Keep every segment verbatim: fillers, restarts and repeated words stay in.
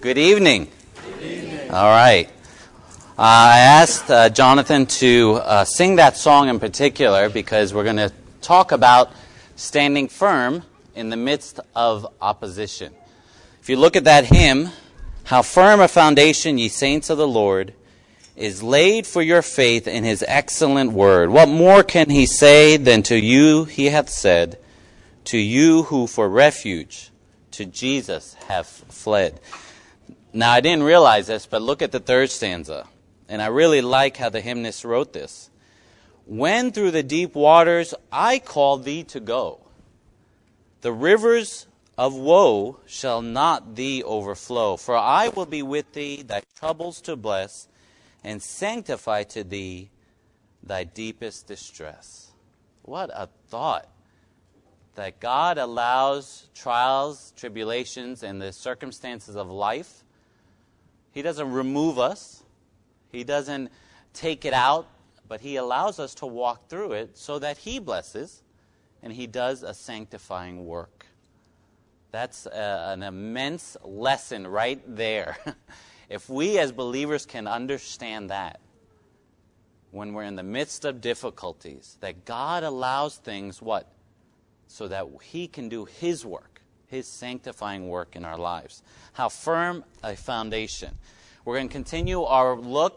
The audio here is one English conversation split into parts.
Good evening. Good evening. All right. Uh, I asked uh, Jonathan to uh, sing that song in particular because we're going to talk about standing firm in the midst of opposition. If you look at that hymn, how firm a foundation, ye saints of the Lord, is laid for your faith in his excellent word. What more can he say than to you he hath said, to you who for refuge to Jesus have fled? Now, I didn't realize this, but look at the third stanza. And I really like how the hymnist wrote this. When through the deep waters I call thee to go, the rivers of woe shall not thee overflow. For I will be with thee, thy troubles to bless, and sanctify to thee thy deepest distress. What a thought. That God allows trials, tribulations, and the circumstances of life. He doesn't remove us. He doesn't take it out, but he allows us to walk through it so that he blesses and he does a sanctifying work. That's a, an immense lesson right there. If we as believers can understand that, when we're in the midst of difficulties, that God allows things, what? So that he can do his work. His sanctifying work in our lives. How firm a foundation. We're going to continue our look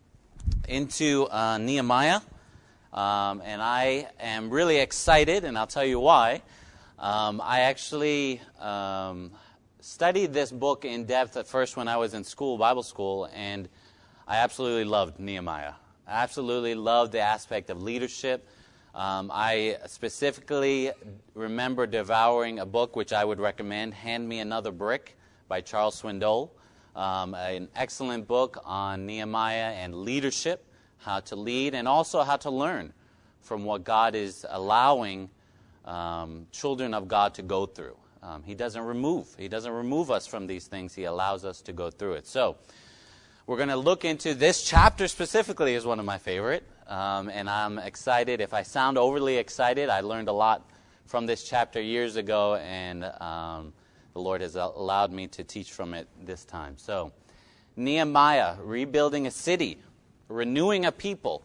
into uh, Nehemiah. Um, and I am really excited, and I'll tell you why. Um, I actually um, studied this book in depth at first when I was in school, Bible school, and I absolutely loved Nehemiah. I absolutely loved the aspect of leadership. Um, I specifically remember devouring a book which I would recommend, Hand Me Another Brick by Charles Swindoll. Um, an excellent book on Nehemiah and leadership, how to lead, and also how to learn from what God is allowing um, children of God to go through. Um, he doesn't remove. He doesn't remove us from these things. He allows us to go through it. So we're going to look into this chapter specifically is one of my favorite. Um, and I'm excited. If I sound overly excited, I learned a lot from this chapter years ago, and um, the Lord has allowed me to teach from it this time. So, Nehemiah, rebuilding a city, renewing a people.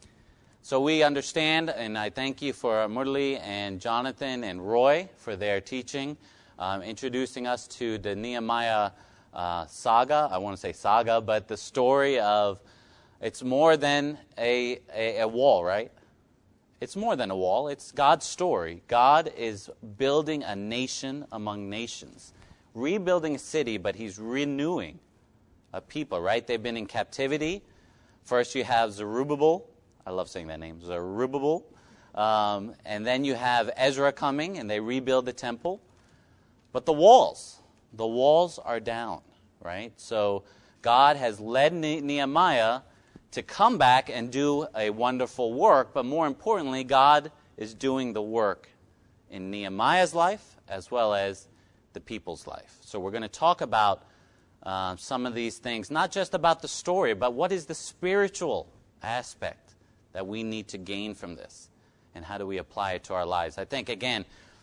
So we understand, and I thank you for Murli and Jonathan and Roy for their teaching, um, introducing us to the Nehemiah uh, saga. I want to say saga, but the story of It's more than a, a, a wall, right? It's more than a wall. It's God's story. God is building a nation among nations. Rebuilding a city, but he's renewing a people, right? They've been in captivity. First you have Zerubbabel. I love saying that name, Zerubbabel. Um, and then you have Ezra coming, and they rebuild the temple. But the walls, the walls are down, right? So God has led ne- Nehemiah to come back and do a wonderful work, but more importantly, God is doing the work in Nehemiah's life as well as the people's life. So we're going to talk about uh, some of these things, not just about the story, but what is the spiritual aspect that we need to gain from this, and how do we apply it to our lives. I think, again,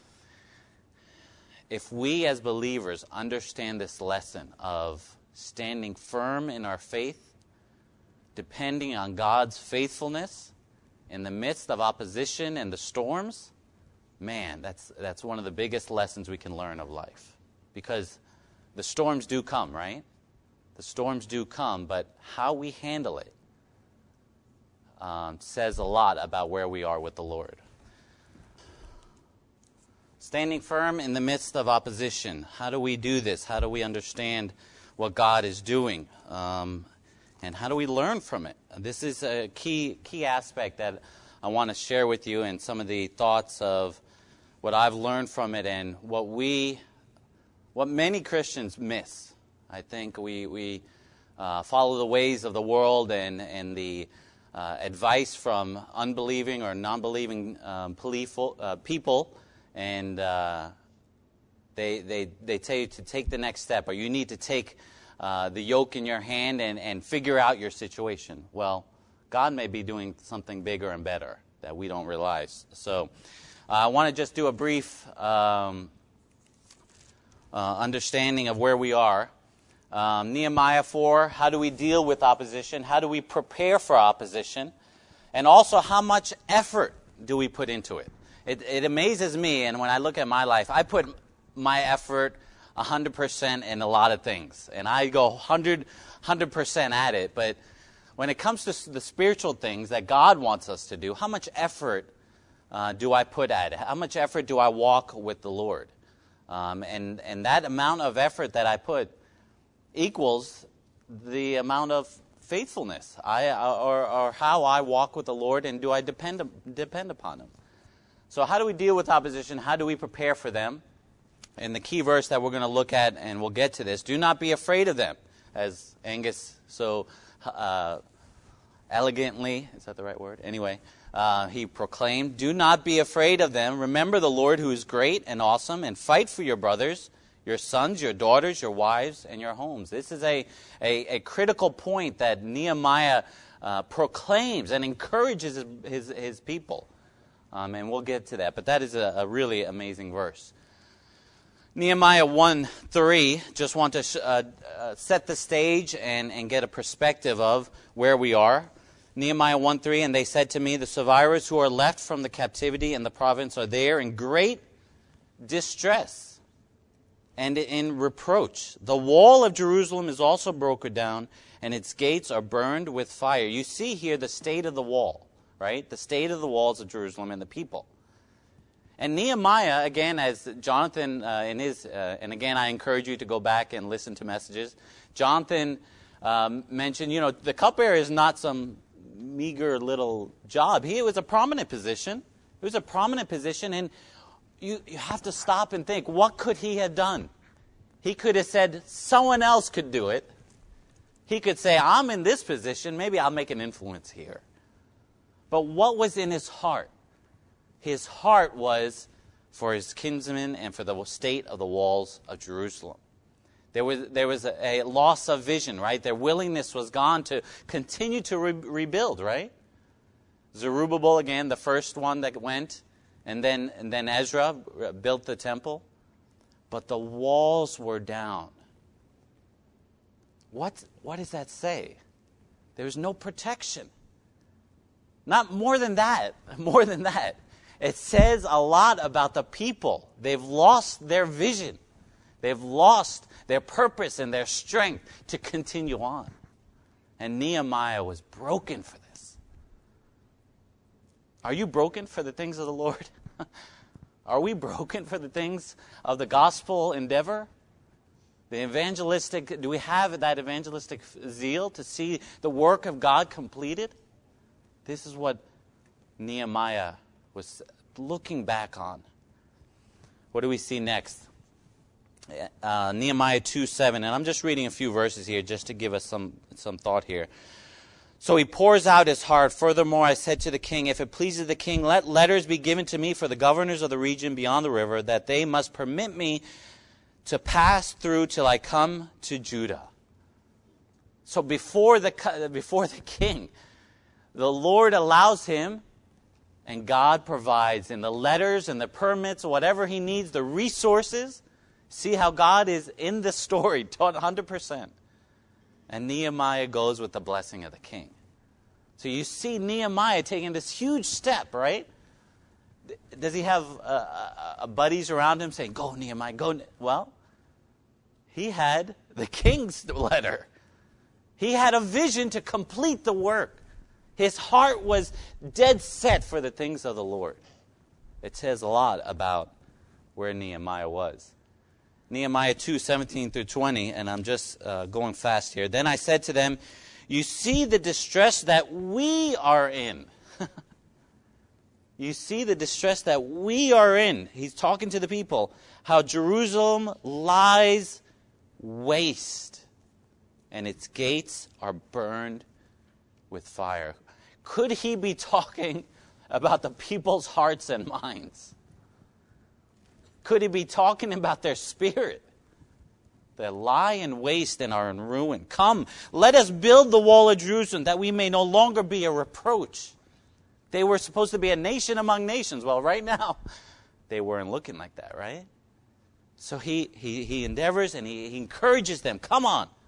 if we as believers understand this lesson of standing firm in our faith, depending on God's faithfulness in the midst of opposition and the storms, man, that's that's one of the biggest lessons we can learn of life. Because the storms do come, right? The storms do come, but how we handle it um, says a lot about where we are with the Lord. Standing firm in the midst of opposition. How do we do this? How do we understand what God is doing? Um, And how do we learn from it? This is a key key aspect that I want to share with you, and some of the thoughts of what I've learned from it and what we, what many Christians miss. I think we we uh, follow the ways of the world and and the uh, advice from unbelieving or non-believing um, people, uh, people, and uh, they they they tell you to take the next step, or you need to take Uh, the yoke in your hand and, and figure out your situation. Well, God may be doing something bigger and better that we don't realize. So uh, I want to just do a brief um, uh, understanding of where we are. Um, Nehemiah four, how do we deal with opposition? How do we prepare for opposition? And also, how much effort do we put into it? It, it amazes me, and when I look at my life, I put my effort one hundred percent in a lot of things. And I go one hundred, one hundred percent at it. But when it comes to the spiritual things that God wants us to do, how much effort uh, do I put at it? How much effort do I walk with the Lord? Um, and, and that amount of effort that I put equals the amount of faithfulness I or, or how I walk with the Lord, and do I depend depend upon Him. So how do we deal with opposition? How do we prepare for them? And the key verse that we're going to look at, and we'll get to this, do not be afraid of them, as Angus so uh, elegantly, is that the right word? Anyway, uh, he proclaimed, do not be afraid of them. Remember the Lord who is great and awesome, and fight for your brothers, your sons, your daughters, your wives, and your homes. This is a, a, a critical point that Nehemiah uh, proclaims and encourages his, his, his people. Um, and we'll get to that. But that is a, a really amazing verse. Nehemiah one three, just want to sh- uh, uh, set the stage and, and get a perspective of where we are. Nehemiah one three, and they said to me, the survivors who are left from the captivity in the province are there in great distress and in reproach. The wall of Jerusalem is also broken down, and its gates are burned with fire. You see here the state of the wall, right? The state of the walls of Jerusalem and the people. And Nehemiah, again, as Jonathan uh, in his, uh, and again, I encourage you to go back and listen to messages. Jonathan um, mentioned, you know, the cupbearer is not some meager little job. He was a prominent position. It was a prominent position, and you, you have to stop and think, what could he have done? He could have said, someone else could do it. He could say, I'm in this position, maybe I'll make an influence here. But what was in his heart? His heart was for his kinsmen and for the state of the walls of Jerusalem. There was there was a, a loss of vision, right? Their willingness was gone to continue to re- rebuild, right? Zerubbabel, again, the first one that went, and then and then Ezra built the temple. But the walls were down. What, what does that say? There was no protection. Not more than that, more than that. It says a lot about the people. They've lost their vision. They've lost their purpose and their strength to continue on. And Nehemiah was broken for this. Are you broken for the things of the Lord? Are we broken for the things of the gospel endeavor? The evangelistic, do we have that evangelistic zeal to see the work of God completed? This is what Nehemiah was looking back on. What do we see next? Uh, Nehemiah two seven, and I'm just reading a few verses here just to give us some, some thought here. So he pours out his heart. Furthermore, I said to the king, if it pleases the king, let letters be given to me for the governors of the region beyond the river, that they must permit me to pass through till I come to Judah. So before the before the king, the Lord allows him, and God provides in the letters and the permits, whatever he needs, the resources. See how God is in the story, one hundred percent. And Nehemiah goes with the blessing of the king. So you see Nehemiah taking this huge step, right? Does he have uh, uh, buddies around him saying, go Nehemiah, go? Well, he had the king's letter. He had a vision to complete the work. His heart was dead set for the things of the Lord. It says a lot about where Nehemiah was. Nehemiah two seventeen through twenty, and I'm just uh, going fast here. Then I said to them, you see the distress that we are in. You see the distress that we are in. He's talking to the people. How Jerusalem lies waste, and its gates are burned with fire. Could he be talking about the people's hearts and minds? Could he be talking about their spirit? They lie in waste and are in ruin. Come, let us build the wall of Jerusalem, that we may no longer be a reproach. They were supposed to be a nation among nations. Well, right now, they weren't looking like that, right? So he he, he endeavors and he, he encourages them. Come on,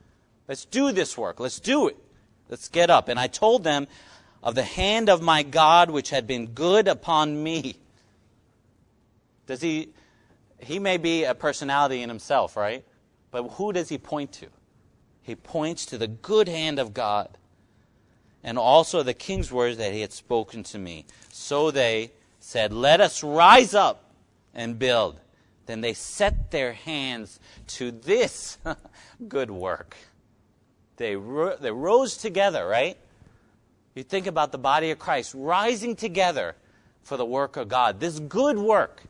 Let's do this work. Let's do it. Let's get up. And I told them of the hand of my God which had been good upon me. Does he, he may be a personality in himself, right? But who does he point to? He points to the good hand of God. And also the king's words that he had spoken to me. So they said, let us rise up and build. Then they set their hands to this good work. They, ro- they rose together, right? You think about the body of Christ rising together for the work of God. This good work.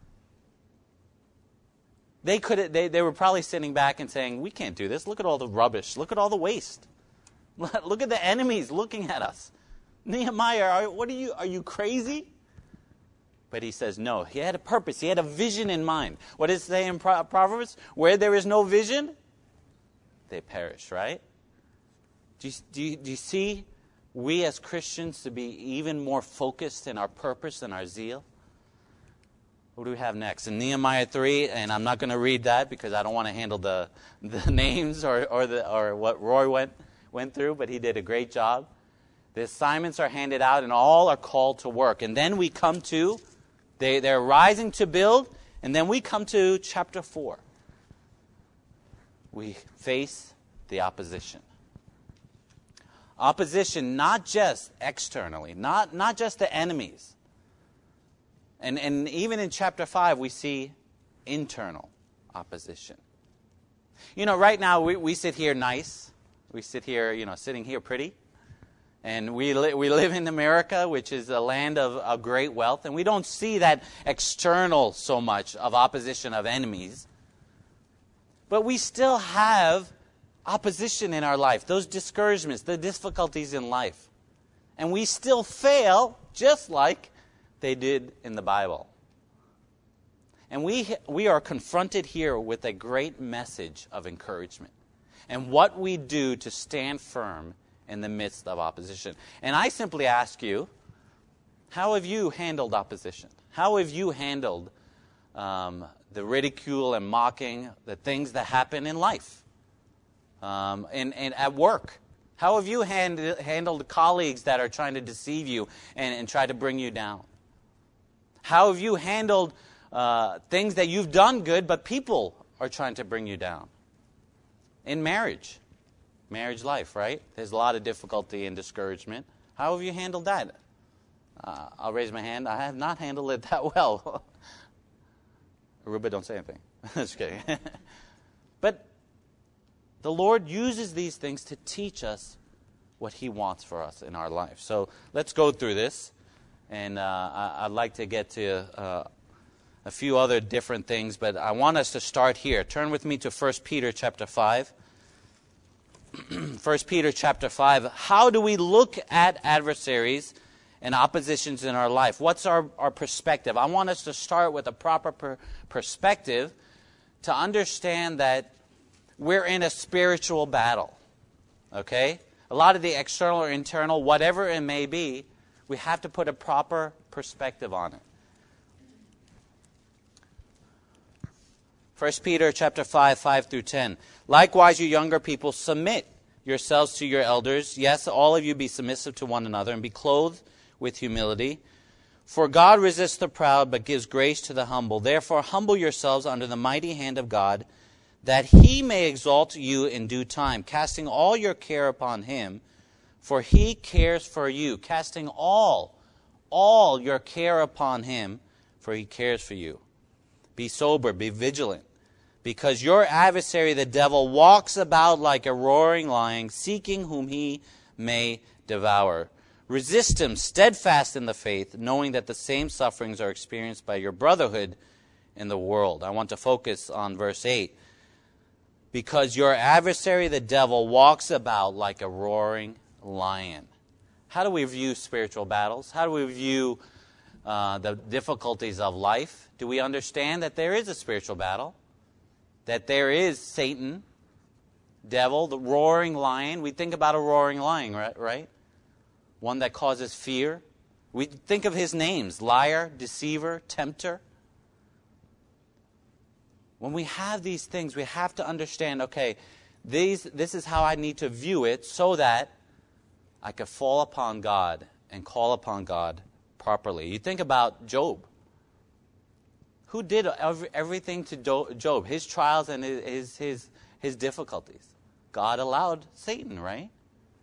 They could they, they were probably sitting back and saying, we can't do this. Look at all the rubbish. Look at all the waste. Look at the enemies looking at us. Nehemiah, are, what are you? Are you crazy? But he says, no. He had a purpose. He had a vision in mind. What does it say in Proverbs? Where there is no vision, they perish, right? Do you, do you, do you see we as Christians to be even more focused in our purpose and our zeal? What do we have next? In Nehemiah three, and I'm not going to read that because I don't want to handle the, the names or, or, the, or what Roy went went through, but he did a great job. The assignments are handed out and all are called to work. And then we come to, they, they're rising to build, and then we come to chapter four. We face the opposition. Opposition not just externally, not, not just the enemies. And, and even in chapter five, we see internal opposition. You know, right now we, we sit here nice. We sit here, you know, sitting here pretty. And we, li- we live in America, which is a land of, of great wealth. And we don't see that external so much of opposition of enemies. But we still have opposition in our life, those discouragements, the difficulties in life. And we still fail just like they did in the Bible. And we we are confronted here with a great message of encouragement and what we do to stand firm in the midst of opposition. And I simply ask you, how have you handled opposition? How have you handled um, the ridicule and mocking, the things that happen in life, um, and, and at work? How have you hand, handled colleagues that are trying to deceive you and, and try to bring you down? How have you handled uh, things that you've done good, but people are trying to bring you down? In marriage, marriage life, right? There's a lot of difficulty and discouragement. How have you handled that? Uh, I'll raise my hand. I have not handled it that well. Aruba, don't say anything. Just kidding. But the Lord uses these things to teach us what He wants for us in our life. So let's go through this. And uh, I, I'd like to get to uh, a few other different things, but I want us to start here. Turn with me to First Peter chapter five. First Peter chapter five. How do we look at adversaries and oppositions in our life? What's our, our perspective? I want us to start with a proper per- perspective to understand that we're in a spiritual battle. Okay? A lot of the external or internal, whatever it may be, we have to put a proper perspective on it. First Peter chapter five, five through ten. Likewise, you younger people, submit yourselves to your elders. Yes, all of you be submissive to one another and be clothed with humility. For God resists the proud, but gives grace to the humble. Therefore, humble yourselves under the mighty hand of God, that He may exalt you in due time, casting all your care upon Him, for He cares for you. Casting all, all your care upon Him, for He cares for you. Be sober, be vigilant, because your adversary, the devil, walks about like a roaring lion, seeking whom he may devour. Resist him, steadfast in the faith, knowing that the same sufferings are experienced by your brotherhood in the world. I want to focus on verse eight. Because your adversary, the devil, walks about like a roaring lion. How do we view spiritual battles? How do we view uh, the difficulties of life? Do we understand that there is a spiritual battle? That there is Satan, devil, the roaring lion. We think about a roaring lion, right? right? One that causes fear. We think of his names: liar, deceiver, tempter. When we have these things, we have to understand, okay, These, this is how I need to view it so that I could fall upon God and call upon God properly. You think about Job. Who did every, everything to Do, Job? His trials and his, his, his difficulties. God allowed Satan, right?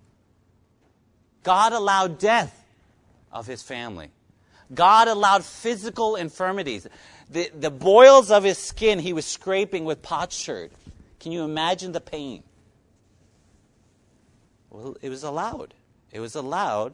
God allowed death of his family. God allowed physical infirmities. The, the boils of his skin he was scraping with potsherd. Can you imagine the pain? Well, it was allowed. It was allowed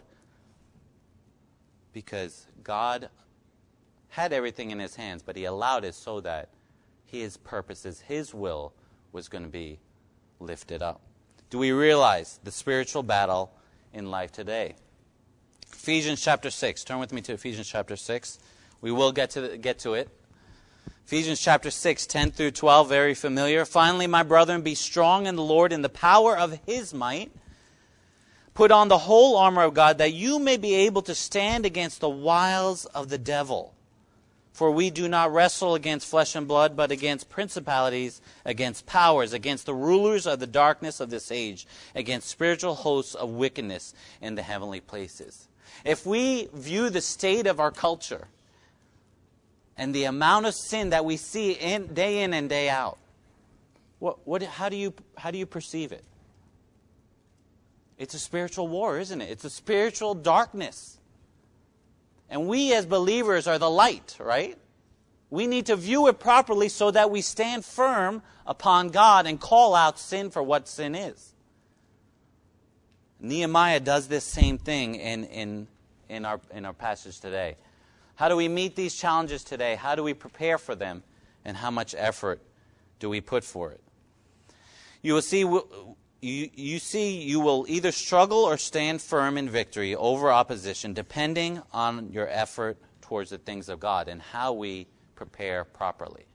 because God had everything in his hands, but he allowed it so that his purposes, his will, was going to be lifted up. Do we realize the spiritual battle in life today? Ephesians chapter six. Turn with me to Ephesians chapter six. We will get to the, get to it. Ephesians chapter six, ten through twelve, very familiar. Finally, my brethren, be strong in the Lord in the power of his might. Put on the whole armor of God, that you may be able to stand against the wiles of the devil. For we do not wrestle against flesh and blood, but against principalities, against powers, against the rulers of the darkness of this age, against spiritual hosts of wickedness in the heavenly places. If we view the state of our culture and the amount of sin that we see in, day in and day out, what, what, how do you, how do you perceive it? It's a spiritual war, isn't it? It's a spiritual darkness. And we as believers are the light, right? We need to view it properly so that we stand firm upon God and call out sin for what sin is. Nehemiah does this same thing in, in, in, our, in our passage today. How do we meet these challenges today? How do we prepare for them? And how much effort do we put for it? You will see, you, you see, you will either struggle or stand firm in victory over opposition, depending on your effort towards the things of God and how we prepare properly.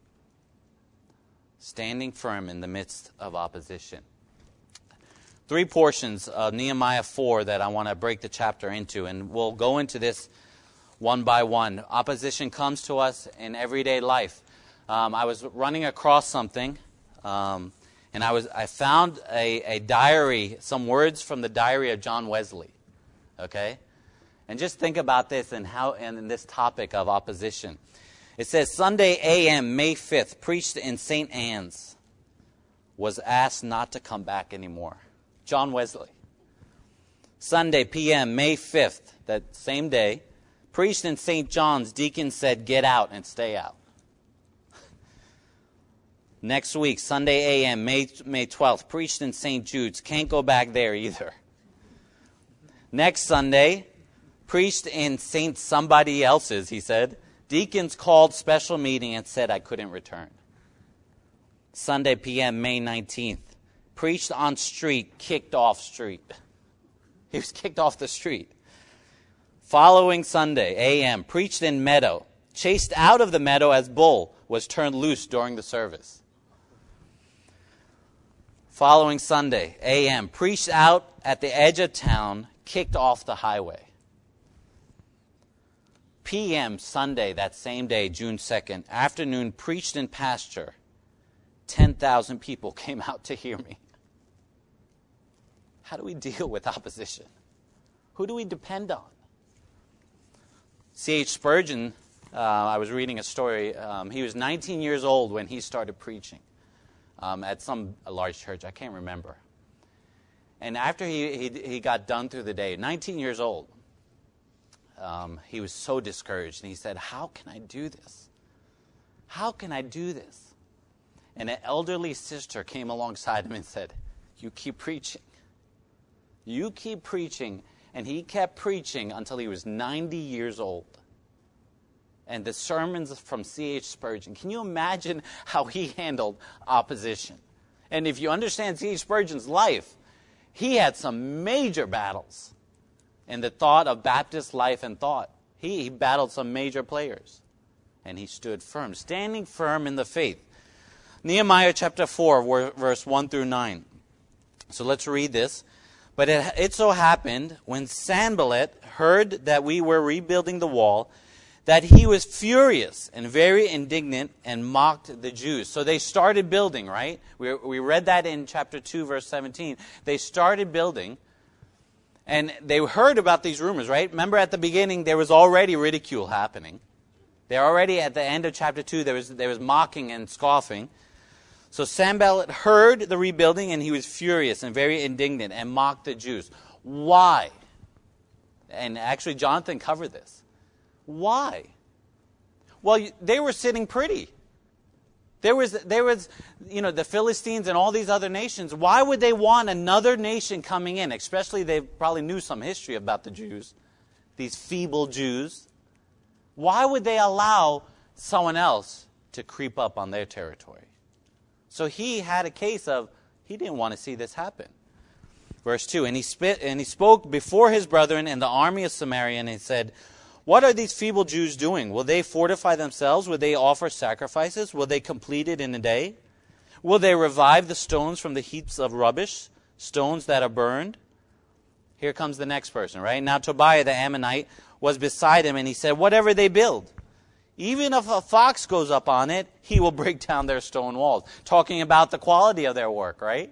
Standing firm in the midst of opposition. Three portions of Nehemiah four that I want to break the chapter into, and we'll go into this one by one. Opposition comes to us in everyday life. Um, I was running across something, um, and I was I found a, a diary, some words from the diary of John Wesley. Okay, and just think about this and how and in this topic of opposition. It says Sunday A M May fifth, preached in Saint Anne's, was asked not to come back anymore. John Wesley. Sunday P M May fifth, that same day, preached in Saint John's, deacon said, get out and stay out. Next week, Sunday A M May, May twelfth, preached in Saint Jude's, can't go back there either. Next Sunday, preached in Saint somebody else's, he said, deacons called special meeting and said I couldn't return. Sunday P M May nineteenth, preached on street, kicked off street. He was kicked off the street. Following Sunday, A M, preached in meadow, chased out of the meadow as bull was turned loose during the service. Following Sunday, A M, preached out at the edge of town, kicked off the highway. P M, Sunday, that same day, June second, afternoon, preached in pasture. ten thousand people came out to hear me. How do we deal with opposition? Who do we depend on? C H Spurgeon, uh, I was reading a story. Um, he was nineteen years old when he started preaching um, at some a large church. I can't remember. And after he, he, he got done through the day, nineteen years old, um, he was so discouraged. And he said, how can I do this? How can I do this? And an elderly sister came alongside him and said, you keep preaching. You keep preaching. And he kept preaching until he was ninety years old. And the sermons from C H Spurgeon, can you imagine how he handled opposition? And if you understand C H Spurgeon's life, he had some major battles in the thought of Baptist life and thought. He, he battled some major players. And he stood firm, standing firm in the faith. Nehemiah chapter four, verse one through nine. So let's read this. But it, it so happened, when Sanballat heard that we were rebuilding the wall, that he was furious and very indignant and mocked the Jews. So they started building, right? We, we read that in chapter two, verse seventeen. They started building, and they heard about these rumors, right? Remember at the beginning, there was already ridicule happening. They're already at the end of chapter two, there was, there was mocking and scoffing. So Sanballat heard the rebuilding, and he was furious and very indignant and mocked the Jews. Why? And actually, Jonathan covered this. Why? Well, they were sitting pretty. There was, there was, you know, the Philistines and all these other nations. Why would they want another nation coming in? Especially, they probably knew some history about the Jews, these feeble Jews. Why would they allow someone else to creep up on their territory? So he had a case of, he didn't want to see this happen. Verse two, and he, spit, and he spoke before his brethren in the army of Samaria, and he said, what are these feeble Jews doing? Will they fortify themselves? Will they offer sacrifices? Will they complete it in a day? Will they revive the stones from the heaps of rubbish, stones that are burned? Here comes the next person, right? Now Tobiah the Ammonite was beside him, and he said, whatever they build, even if a fox goes up on it, he will break down their stone walls. Talking about the quality of their work, right?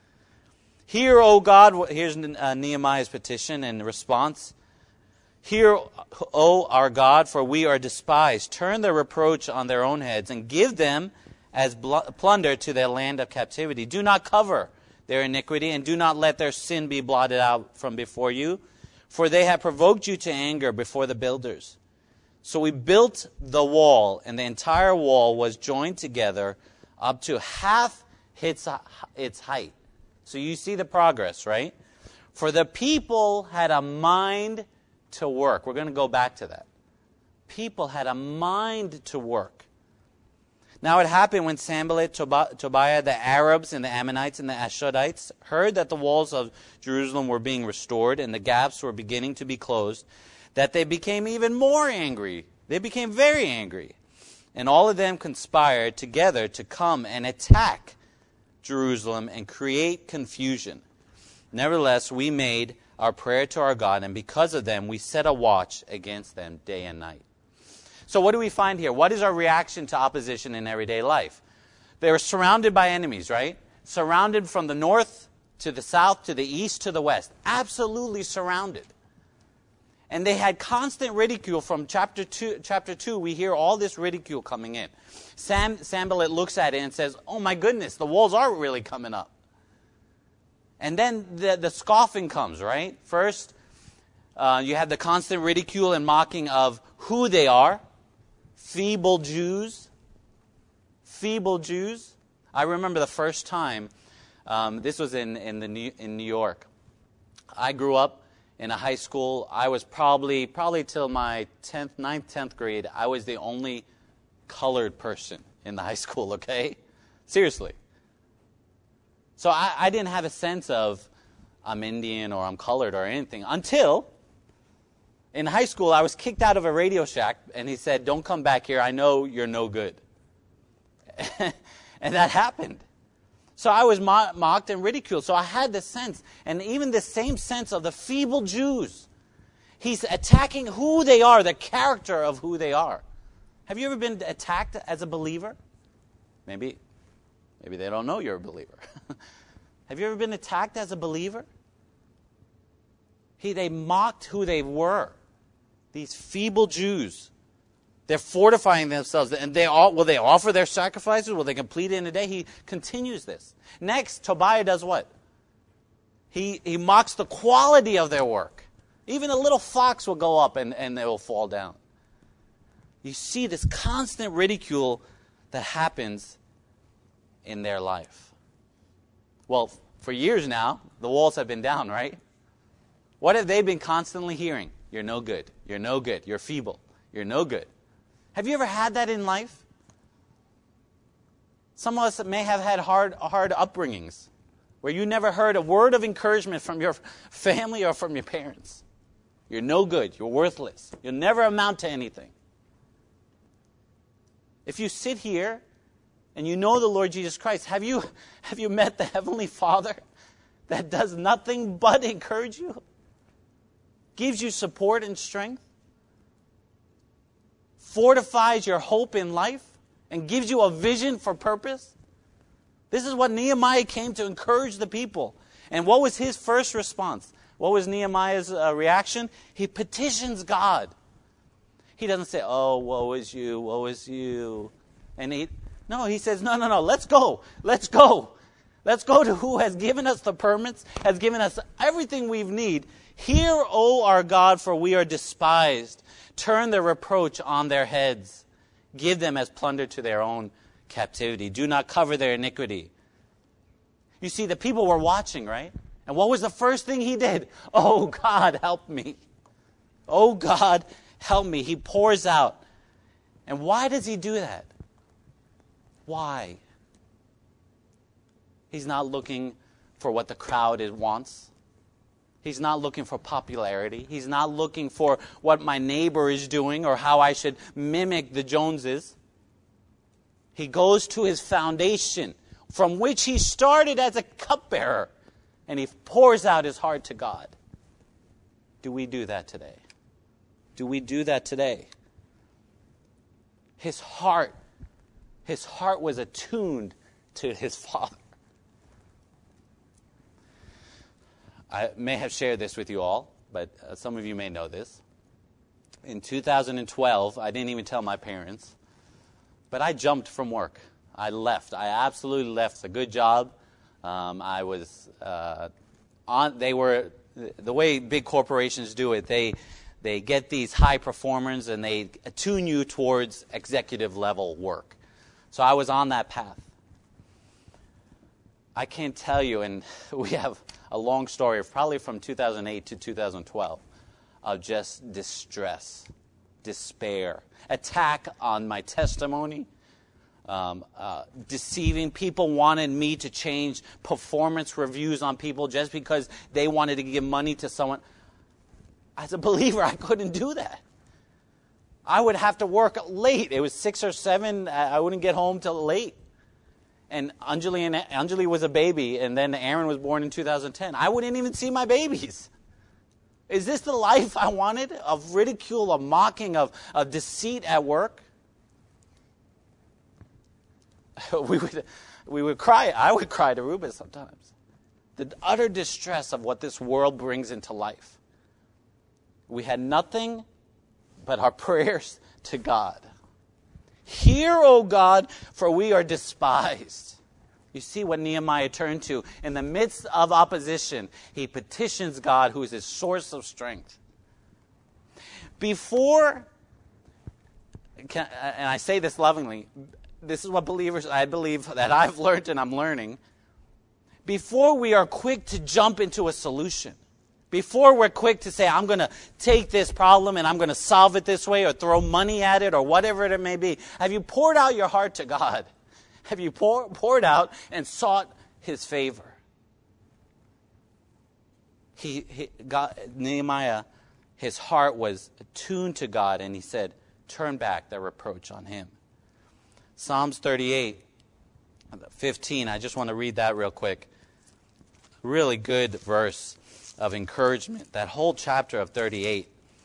Hear, O God, here's Nehemiah's petition and response. Hear, O our God, for we are despised. Turn their reproach on their own heads, and give them as bl- plunder to their land of captivity. Do not cover their iniquity, and do not let their sin be blotted out from before you, for they have provoked you to anger before the builders. So we built the wall, and the entire wall was joined together up to half its, its height. So you see the progress, right? For the people had a mind to work. We're going to go back to that. People had a mind to work. Now it happened when Sanballat, Tob- Tobiah, the Arabs and the Ammonites and the Ashdodites heard that the walls of Jerusalem were being restored and the gaps were beginning to be closed, that they became even more angry. They became very angry. And all of them conspired together to come and attack Jerusalem and create confusion. Nevertheless, we made our prayer to our God, and because of them, we set a watch against them day and night. So what do we find here? What is our reaction to opposition in everyday life? They were surrounded by enemies, right? Surrounded from the north to the south to the east to the west. Absolutely surrounded. And they had constant ridicule from chapter two. Chapter two, we hear all this ridicule coming in. Sam, Sanballat looks at it and says, oh my goodness, the walls are really coming up. And then the, the scoffing comes, right? First, uh, you have the constant ridicule and mocking of who they are. Feeble Jews. Feeble Jews. I remember the first time, um, this was in, in, the New, in New York. I grew up in a high school. I was probably, probably till my tenth, ninth, tenth grade, I was the only colored person in the high school, okay? Seriously. So I, I didn't have a sense of I'm Indian or I'm colored or anything until in high school I was kicked out of a Radio Shack and he said, don't come back here. I know you're no good. And that happened. So I was mo- mocked and ridiculed. So I had this sense, and even the same sense of the feeble Jews. He's attacking who they are, the character of who they are. Have you ever been attacked as a believer? Maybe. Maybe they don't know you're a believer. Have you ever been attacked as a believer? He, they mocked who they were. These feeble Jews. They're fortifying themselves. And they all, will they offer their sacrifices? Will they complete it in a day? He continues this. Next, Tobiah does what? He, he mocks the quality of their work. Even a little fox will go up and, and it will fall down. You see this constant ridicule that happens in their life. Well, for years now, the walls have been down, right? What have they been constantly hearing? You're no good. You're no good. You're feeble. You're no good. Have you ever had that in life? Some of us may have had hard, hard upbringings where you never heard a word of encouragement from your family or from your parents. You're no good. You're worthless. You'll never amount to anything. If you sit here and you know the Lord Jesus Christ, have you, have you met the Heavenly Father that does nothing but encourage you? Gives you support and strength? fortifies your hope in life and gives you a vision for purpose? This is what Nehemiah came to encourage the people. And what was his first response? What was Nehemiah's uh, reaction? He petitions God. He doesn't say, oh, woe is you, woe is you. And he, no, he says, no, no, no, let's go. Let's go. Let's go to who has given us the permits, has given us everything we need. Hear, O our God, for we are despised. Turn their reproach on their heads. Give them as plunder to their own captivity. Do not cover their iniquity. You see, the people were watching, right? And what was the first thing he did? Oh, God, help me. Oh, God, help me. He pours out. And why does he do that? Why? He's not looking for what the crowd is, wants. He's not looking for popularity. He's not looking for what my neighbor is doing or how I should mimic the Joneses. He goes to his foundation from which he started as a cupbearer, and he pours out his heart to God. Do we do that today? Do we do that today? His heart, his heart was attuned to his Father. I may have shared this with you all, but uh, some of you may know this. In two thousand twelve, I didn't even tell my parents, but I jumped from work. I left. I absolutely left. It's a good job. Um, I was uh, on. They were the way big corporations do it. They they get these high performers and they attune you towards executive level work. So I was on that path. I can't tell you, and we have a long story, probably from two thousand eight to two thousand twelve, of just distress, despair, attack on my testimony, um, uh, deceiving. People wanted me to change performance reviews on people just because they wanted to give money to someone. As a believer, I couldn't do that. I would have to work late. It was six or seven. I wouldn't get home till late. And Anjali, and Anjali was a baby, and then Aaron was born in two thousand ten. I wouldn't even see my babies. Is this the life I wanted? Of ridicule, of mocking, of, of deceit at work? we would we would cry. I would cry to Ruben sometimes. The utter distress of what this world brings into life. We had nothing but our prayers to God. Hear, O God, for we are despised. You see what Nehemiah turned to. In the midst of opposition, he petitions God, who is his source of strength. Before, and I say this lovingly, this is what believers, I believe, that I've learned and I'm learning. Before we are quick to jump into a solution, before we're quick to say, I'm going to take this problem and I'm going to solve it this way or throw money at it or whatever it may be, have you poured out your heart to God? Have you pour, poured out and sought his favor? He, he God, Nehemiah, his heart was attuned to God, and he said, turn back their reproach on him. Psalms thirty-eight, fifteen, I just want to read that real quick. Really good verse of encouragement. That whole chapter of thirty-eight.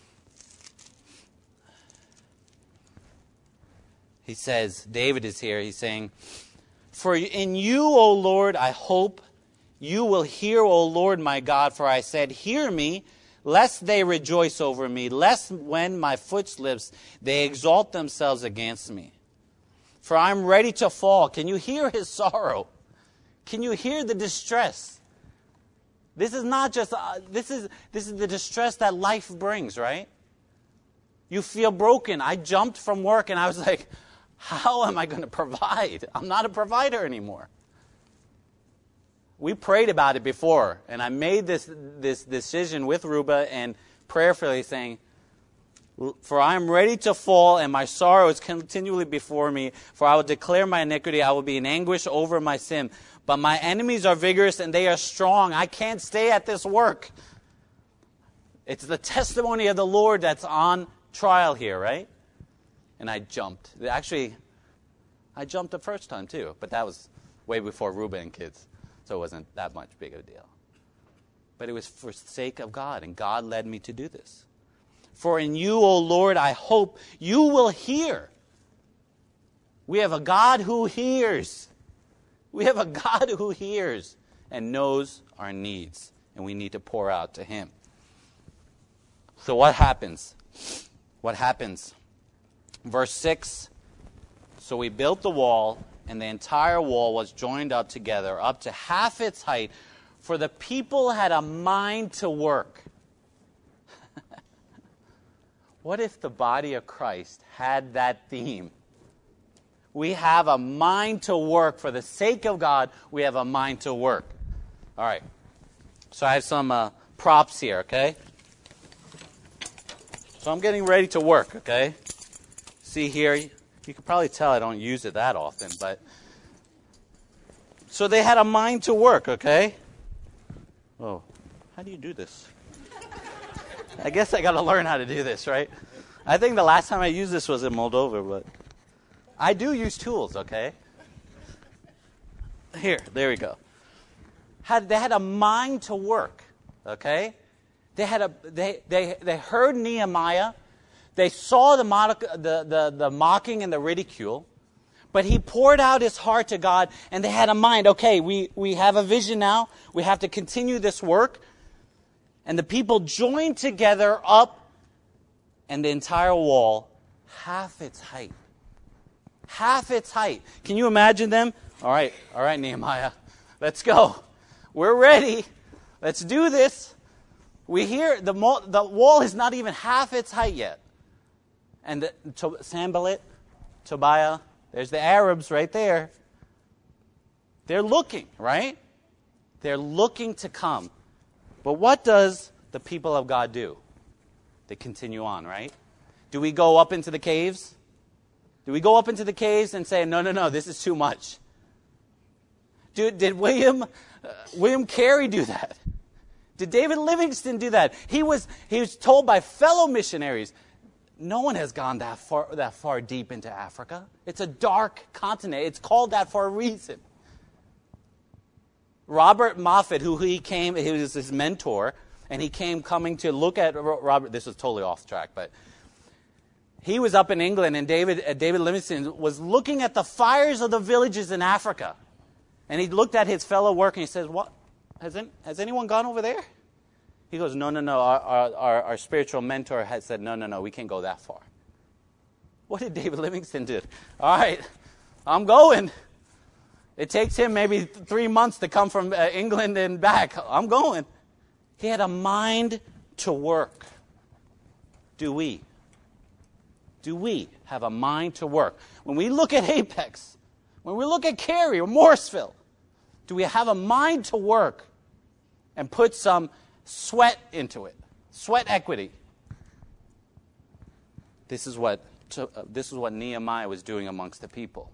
He says, David is here, he's saying, for in you, O Lord, I hope. You will hear, O Lord my God, for I said, hear me, lest they rejoice over me, lest when my foot slips, they exalt themselves against me. For I'm ready to fall. Can you hear his sorrow? Can you hear the distress? This is not just, uh, this is this is the distress that life brings, right? You feel broken. I jumped from work and I was like, how am I going to provide? I'm not a provider anymore. We prayed about it before, and I made this this decision with Ruba and prayerfully saying, for I am ready to fall, and my sorrow is continually before me. For I will declare my iniquity. I will be in anguish over my sin. But my enemies are vigorous, and they are strong. I can't stay at this work. It's the testimony of the Lord that's on trial here, right? And I jumped. Actually, I jumped the first time too, but that was way before Ruba and kids, so it wasn't that much big of a deal. But it was for the sake of God, and God led me to do this. For in you, O Lord, I hope you will hear. We have a God who hears. We have a God who hears and knows our needs, and we need to pour out to him. So what happens? What happens? Verse six, so we built the wall, and the entire wall was joined up together, up to half its height, for the people had a mind to work. What if the body of Christ had that theme? We have a mind to work. For the sake of God, we have a mind to work. All right. So I have some uh, props here, okay? So I'm getting ready to work, okay? See here, you can probably tell I don't use it that often, but... So they had a mind to work, okay? Oh, how do you do this? I guess I got to learn how to do this, right? I think the last time I used this was in Moldova, but I do use tools, okay? Here, there we go. Had, they had a mind to work, okay? They had a they they they heard Nehemiah, they saw the the the, the mocking and the ridicule, but he poured out his heart to God, and they had a mind. Okay, we we have a vision now. We have to continue this work. And the people joined together up, and the entire wall, half its height. Half its height. Can you imagine them? All right, all right, Nehemiah, let's go. We're ready. Let's do this. We hear the the wall is not even half its height yet. And the, to, Sanballat, Tobiah, there's the Arabs right there. They're looking, right? They're looking to come. But what does the people of God do? They continue on, right? Do we go up into the caves? Do we go up into the caves and say, no, no, no, this is too much? Do, did William uh, William Carey do that? Did David Livingstone do that? He was he was told by fellow missionaries, no one has gone that far that far deep into Africa. It's a dark continent. It's called that for a reason. Robert Moffat, who he came, he was his mentor, and he came coming to look at Robert. This was totally off track, but he was up in England, and David uh, David Livingstone was looking at the fires of the villages in Africa, and he looked at his fellow worker and he says, "What has any, has anyone gone over there?" He goes, "No, no, no. Our, our our spiritual mentor has said, no, no, no. We can't go that far." What did David Livingstone do? All right, I'm going. It takes him maybe three months to come from uh, England and back. I'm going. He had a mind to work. Do we? Do we have a mind to work? When we look at Apex, when we look at Cary or Morrisville, do we have a mind to work and put some sweat into it? Sweat equity. This is what uh, this is what Nehemiah was doing amongst the people.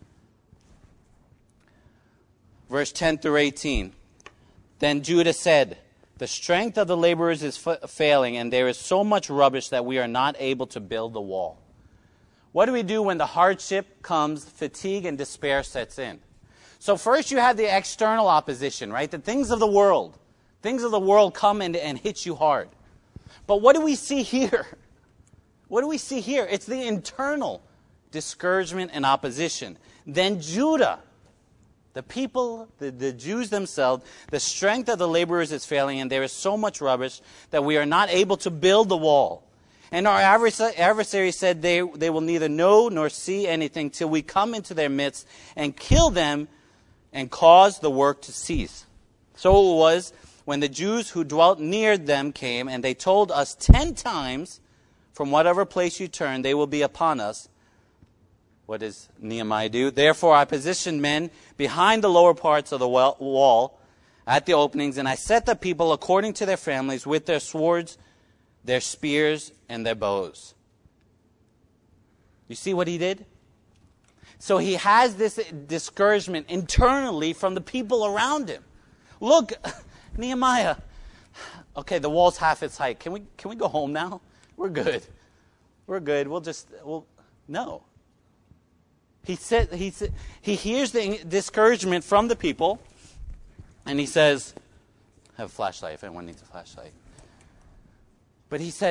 Verse ten through eighteen. Then Judah said, "The strength of the laborers is f- failing, and there is so much rubbish that we are not able to build the wall." What do we do when the hardship comes, fatigue and despair sets in? So first you have the external opposition, right? The things of the world. Things of the world come and, and hit you hard. But what do we see here? What do we see here? It's the internal discouragement and opposition. Then Judah, the people, the, the Jews themselves, the strength of the laborers is failing, and there is so much rubbish that we are not able to build the wall. And our adversary said they, they will neither know nor see anything till we come into their midst and kill them and cause the work to cease. So it was when the Jews who dwelt near them came, and they told us ten times, from whatever place you turn, they will be upon us. What does Nehemiah do? Therefore I positioned men behind the lower parts of the wall at the openings, and I set the people according to their families with their swords, their spears, and their bows. You see what he did? So he has this discouragement internally from the people around him. Look, Nehemiah, okay, the wall's half its height. Can we can we go home now? We're good. We're good. We'll just, we'll, no. He said, he said, he hears the discouragement from the people, and he says, "Have a flashlight if anyone needs a flashlight." But he says,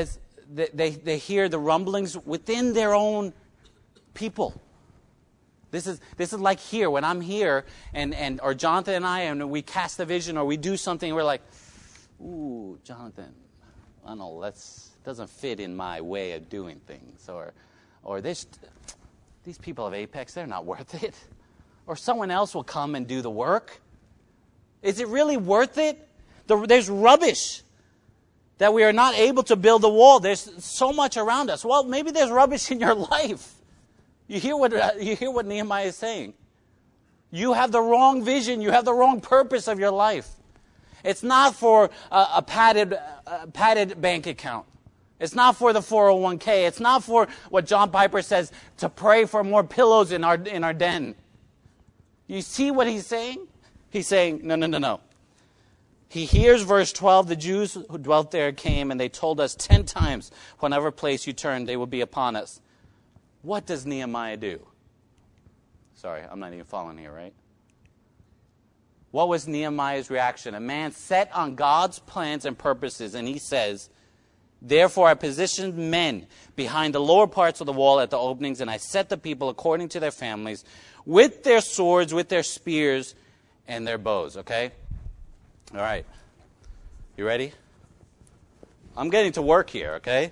they, they, they hear the rumblings within their own people. This is this is like here, when I'm here, and, and or Jonathan and I, and we cast a vision, or we do something, we're like, ooh, Jonathan, I don't know, that's doesn't fit in my way of doing things. Or or this, these people of Apex, they're not worth it. Or someone else will come and do the work. Is it really worth it? The, there's rubbish that we are not able to build the wall. There's so much around us. Well, maybe there's rubbish in your life. You hear what you hear what Nehemiah is saying. You have the wrong vision. You have the wrong purpose of your life. It's not for a, a padded a padded bank account. It's not for the four oh one k. It's not for what John Piper says, to pray for more pillows in our in our den. You see what he's saying? He's saying, no, no, no, no. He hears verse twelve, the Jews who dwelt there came, and they told us ten times, whenever place you turn, they will be upon us. What does Nehemiah do? Sorry, I'm not even following here, right? What was Nehemiah's reaction? A man set on God's plans and purposes, and he says, therefore I positioned men behind the lower parts of the wall at the openings, and I set the people according to their families, with their swords, with their spears, and their bows, okay? All right. You ready? I'm getting to work here, okay?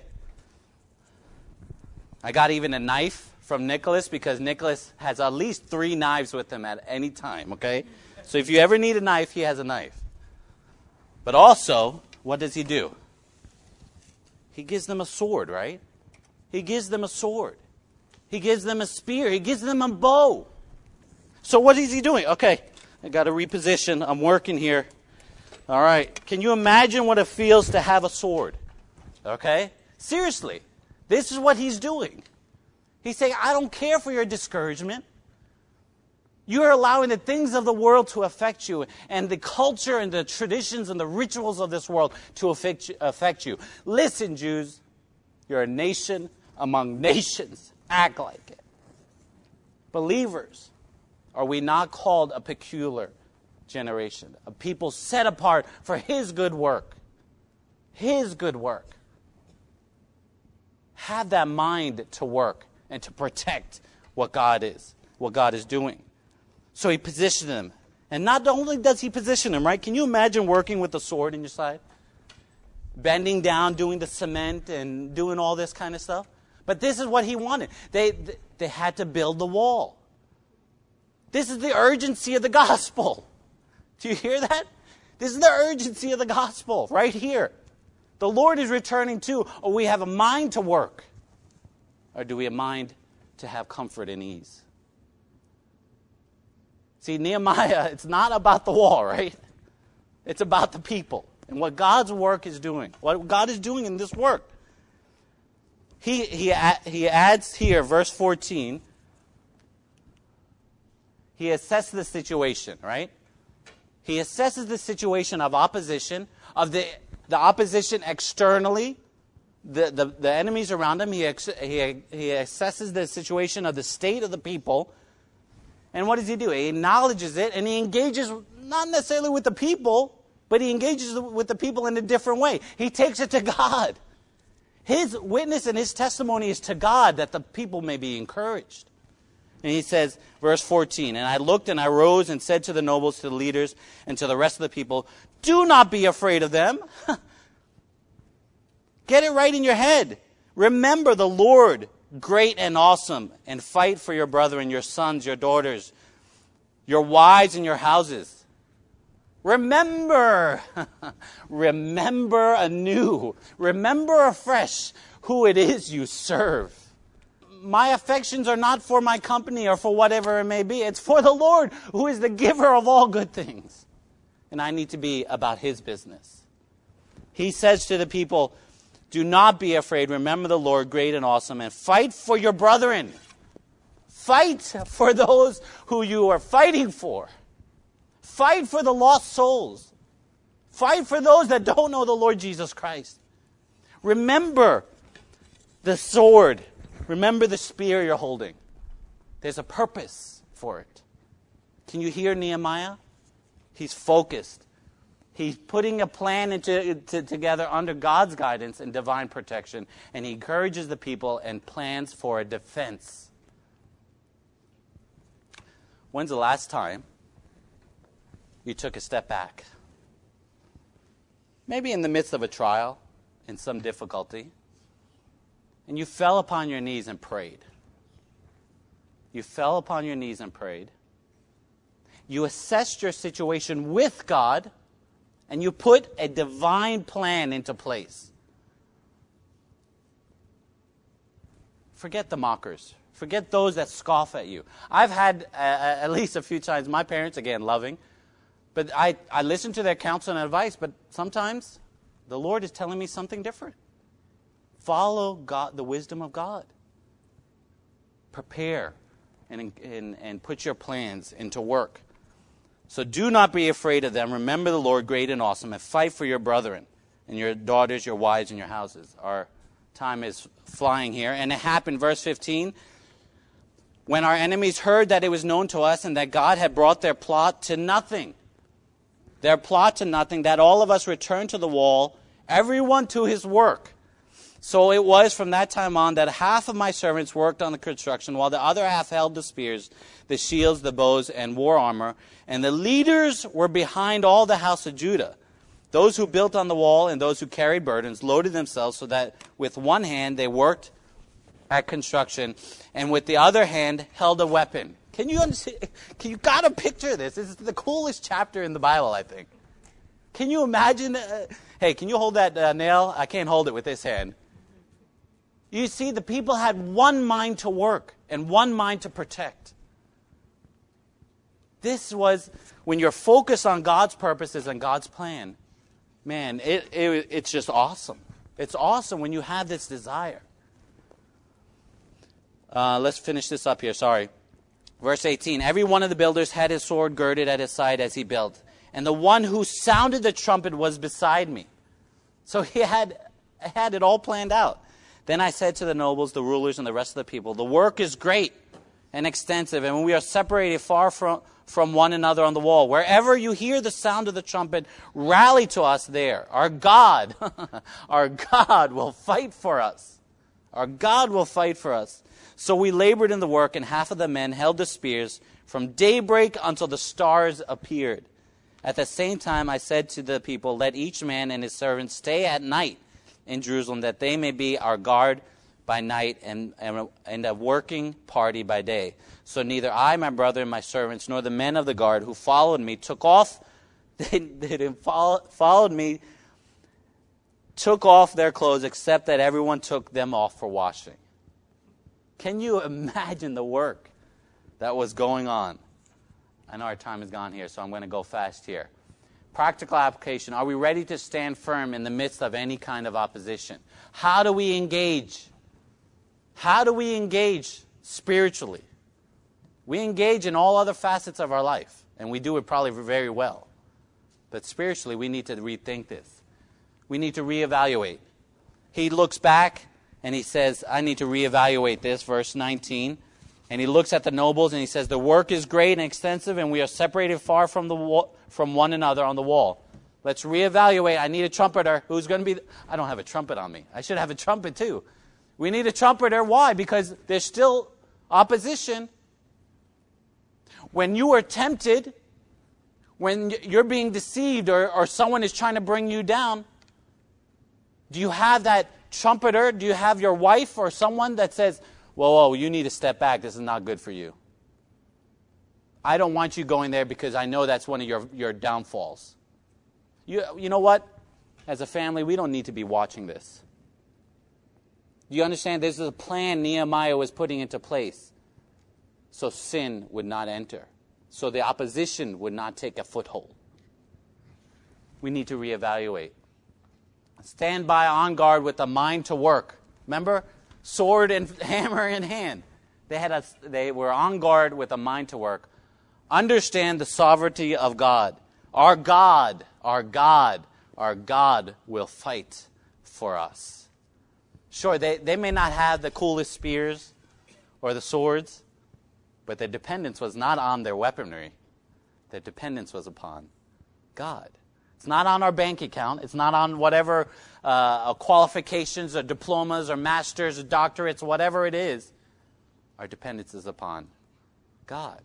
I got even a knife from Nicholas, because Nicholas has at least three knives with him at any time, okay? So if you ever need a knife, he has a knife. But also, what does he do? He gives them a sword, right? He gives them a sword. He gives them a spear. He gives them a bow. So what is he doing? Okay, I got to reposition. I'm working here. All right. Can you imagine what it feels to have a sword? Okay? Seriously. This is what he's doing. He's saying, I don't care for your discouragement. You're allowing the things of the world to affect you, and the culture and the traditions and the rituals of this world to affect you. Affect you. Listen, Jews, you're a nation among nations. Act like it. Believers, are we not called a peculiar generation? A people set apart for His good work. His good work. Have that mind to work and to protect what God is, what God is doing. So he positioned them. And not only does he position them, right? Can you imagine working with a sword in your side? Bending down, doing the cement and doing all this kind of stuff? But this is what he wanted. They, they had to build the wall. This is the urgency of the gospel. Do you hear that? This is the urgency of the gospel right here. The Lord is returning too. Or we have a mind to work. Or do we have a mind to have comfort and ease? See, Nehemiah, it's not about the wall, right? It's about the people and what God's work is doing. What God is doing in this work. He, he, he adds here, verse fourteen, he assesses the situation, right? He assesses the situation of opposition, of the, the opposition externally, the, the, the enemies around him. He, he, he assesses the situation of the state of the people. And what does he do? He acknowledges it, and he engages not necessarily with the people, but he engages with the people in a different way. He takes it to God. His witness and his testimony is to God, that the people may be encouraged. And he says, verse fourteen, and I looked and I rose and said to the nobles, to the leaders, and to the rest of the people, do not be afraid of them. Get it right in your head. Remember the Lord, great and awesome, and fight for your brethren, your sons, your daughters, your wives, and your houses. Remember, remember anew, remember afresh who it is you serve. My affections are not for my company or for whatever it may be. It's for the Lord, who is the giver of all good things. And I need to be about His business. He says to the people, do not be afraid. Remember the Lord, great and awesome, and fight for your brethren. Fight for those who you are fighting for. Fight for the lost souls. Fight for those that don't know the Lord Jesus Christ. Remember the sword. Remember the spear you're holding. There's a purpose for it. Can you hear Nehemiah? He's focused. He's putting a plan into, to, together under God's guidance and divine protection, and he encourages the people and plans for a defense. When's the last time you took a step back? Maybe in the midst of a trial, in some difficulty, and you fell upon your knees and prayed. You fell upon your knees and prayed. You assessed your situation with God, and you put a divine plan into place. Forget the mockers. Forget those that scoff at you. I've had uh, at least a few times, my parents, again, loving, but I, I listen to their counsel and advice, but sometimes the Lord is telling me something different. Follow God, the wisdom of God. Prepare and, and, and put your plans into work. So do not be afraid of them. Remember the Lord, great and awesome, and fight for your brethren and your daughters, your wives, and your houses. Our time is flying here. And it happened, verse fifteen, when our enemies heard that it was known to us and that God had brought their plot to nothing, their plot to nothing, that all of us returned to the wall, everyone to his work. So it was from that time on that half of my servants worked on the construction, while the other half held the spears, the shields, the bows, and war armor. And the leaders were behind all the house of Judah. Those who built on the wall and those who carried burdens loaded themselves so that with one hand they worked at construction and with the other hand held a weapon. Can you understand? Can you got to picture this? This is the coolest chapter in the Bible, I think. Can you imagine? Uh, hey, can you hold that uh, nail? I can't hold it with this hand. You see, the people had one mind to work and one mind to protect. This was, when you're focused on God's purposes and God's plan, man, it, it it's just awesome. It's awesome when you have this desire. Uh, let's finish this up here, sorry. Verse eighteen, every one of the builders had his sword girded at his side as he built, and the one who sounded the trumpet was beside me. So he had, had it all planned out. Then I said to the nobles, the rulers, and the rest of the people, the work is great and extensive, and we are separated far from, from one another on the wall. Wherever you hear the sound of the trumpet, rally to us there. Our God, our God will fight for us. Our God will fight for us. So we labored in the work, and half of the men held the spears from daybreak until the stars appeared. At the same time I said to the people, let each man and his servant stay at night in Jerusalem, that they may be our guard by night and, and, and a working party by day. So neither I, my brother, and my servants, nor the men of the guard who followed me took off, they, they didn't follow, followed me, took off their clothes, except that everyone took them off for washing. Can you imagine the work that was going on? I know our time is gone here, so I'm going to go fast here. Practical application. Are we ready to stand firm in the midst of any kind of opposition? How do we engage? How do we engage spiritually? We engage in all other facets of our life, and we do it probably very well. But spiritually, we need to rethink this. We need to reevaluate. He looks back and he says, I need to reevaluate this, verse nineteen. And he looks at the nobles and he says, the work is great and extensive, and we are separated far from the wall, from one another on the wall. Let's reevaluate. I need a trumpeter. Who's going to be... The, I don't have a trumpet on me. I should have a trumpet too. We need a trumpeter. Why? Because there's still opposition. When you are tempted, when you're being deceived or, or someone is trying to bring you down, do you have that trumpeter? Do you have your wife or someone that says, whoa, whoa, you need to step back. This is not good for you. I don't want you going there because I know that's one of your, your downfalls. You, you know what? As a family, we don't need to be watching this. Do you understand? This is a plan Nehemiah was putting into place so sin would not enter, so the opposition would not take a foothold. We need to reevaluate. Stand by on guard with a mind to work. Remember? Sword and hammer in hand. They had a, they were on guard with a mind to work. Understand the sovereignty of God. Our God, our God, our God will fight for us. Sure, they, they may not have the coolest spears or the swords, but their dependence was not on their weaponry. Their dependence was upon God. It's not on our bank account. It's not on whatever uh, qualifications or diplomas or masters or doctorates, whatever it is. Our dependence is upon God.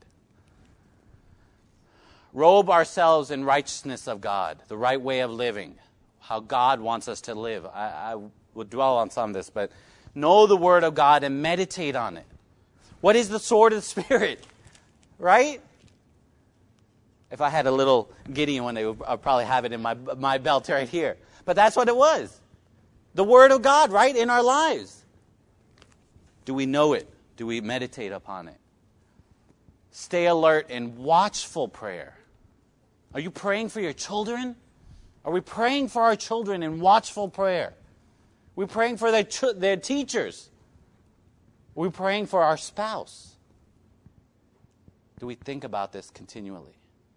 Robe ourselves in righteousness of God, the right way of living, how God wants us to live. I, I will dwell on some of this, but know the Word of God and meditate on it. What is the sword of the Spirit? Right? If I had a little Gideon one day, I'd probably have it in my, my belt right here. But that's what it was. The Word of God, right, in our lives. Do we know it? Do we meditate upon it? Stay alert in watchful prayer. Are you praying for your children? Are we praying for our children in watchful prayer? Are we praying for their, ch- their teachers? Are we praying for our spouse? Do we think about this continually?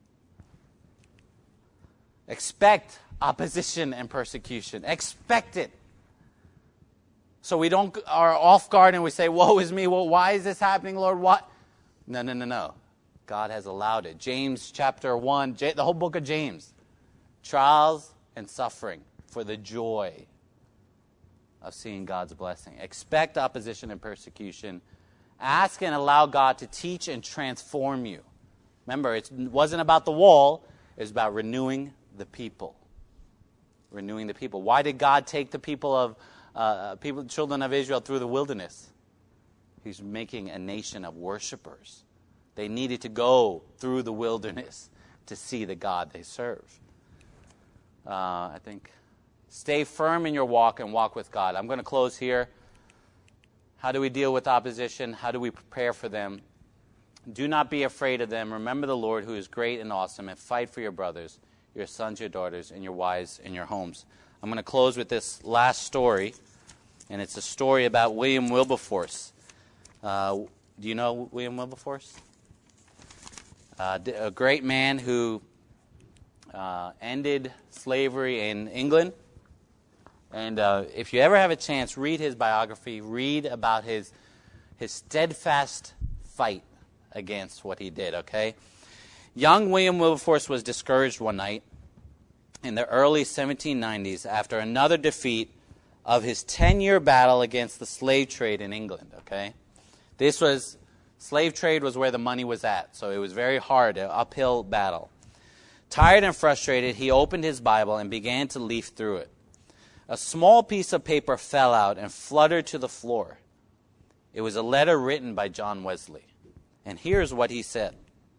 Expect opposition and persecution. Expect it. So we don't are off guard and we say, woe is me. Well, why is this happening, Lord? What? No, no, no, no. God has allowed it. James chapter one, the whole book of James. Trials and suffering for the joy of seeing God's blessing. Expect opposition and persecution. Ask and allow God to teach and transform you. Remember, it wasn't about the wall. It was about renewing the people. Renewing the people. Why did God take the people of uh, people, children of Israel through the wilderness? He's making a nation of worshipers. They needed to go through the wilderness to see the God they serve. Uh, I think stay firm in your walk and walk with God. I'm going to close here. How do we deal with opposition? How do we prepare for them? Do not be afraid of them. Remember the Lord who is great and awesome, and fight for your brothers, your sons, your daughters, and your wives in your homes. I'm going to close with this last story, and it's a story about William Wilberforce. Uh, do you know William Wilberforce? Uh, a great man who uh, ended slavery in England. And uh, if you ever have a chance, read his biography. Read about his his steadfast fight against what he did, okay? Young William Wilberforce was discouraged one night in the early seventeen nineties after another defeat of his ten-year battle against the slave trade in England, okay? This was, slave trade was where the money was at, so it was very hard, an uphill battle. Tired and frustrated, he opened his Bible and began to leaf through it. A small piece of paper fell out and fluttered to the floor. It was a letter written by John Wesley. And here's what he said.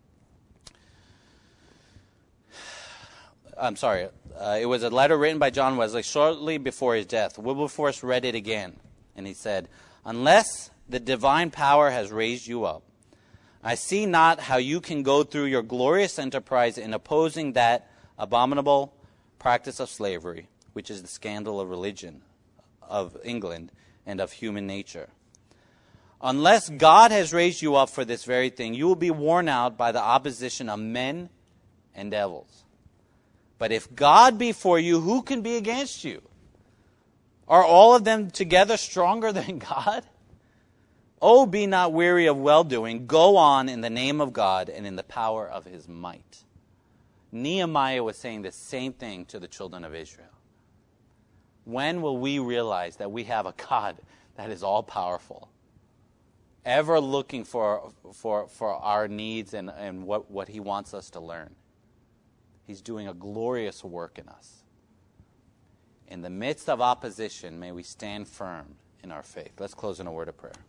I'm sorry. Uh, it was a letter written by John Wesley shortly before his death. Wilberforce read it again, and he said, "Unless the divine power has raised you up, I see not how you can go through your glorious enterprise in opposing that abominable practice of slavery, which is the scandal of religion of England and of human nature. Unless God has raised you up for this very thing, you will be worn out by the opposition of men and devils. But if God be for you, who can be against you? Are all of them together stronger than God? Oh, be not weary of well-doing. Go on in the name of God and in the power of his might." Nehemiah was saying the same thing to the children of Israel. When will we realize that we have a God that is all-powerful, ever looking for for for our needs and, and what, what he wants us to learn? He's doing a glorious work in us. In the midst of opposition, may we stand firm in our faith. Let's close in a word of prayer.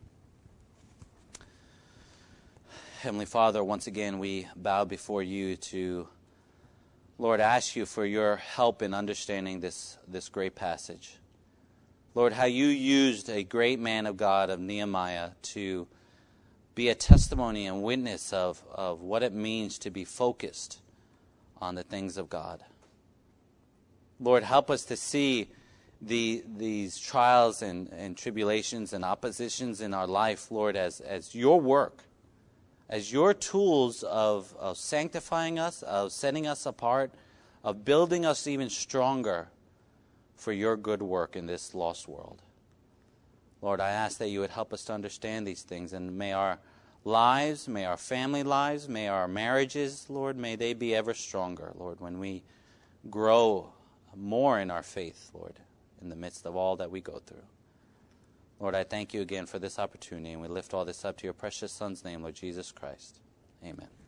Heavenly Father, once again we bow before you to, Lord, ask you for your help in understanding this, this great passage. Lord, how you used a great man of God, of Nehemiah, to be a testimony and witness of, of what it means to be focused on the things of God. Lord, help us to see the, these trials and, and tribulations and oppositions in our life, Lord, as, as your work, as your tools of, of sanctifying us, of setting us apart, of building us even stronger for your good work in this lost world. Lord, I ask that you would help us to understand these things, and may our lives, may our family lives, may our marriages, Lord, may they be ever stronger, Lord, when we grow more in our faith, Lord, in the midst of all that we go through. Lord, I thank you again for this opportunity, and we lift all this up to your precious Son's name, Lord Jesus Christ. Amen.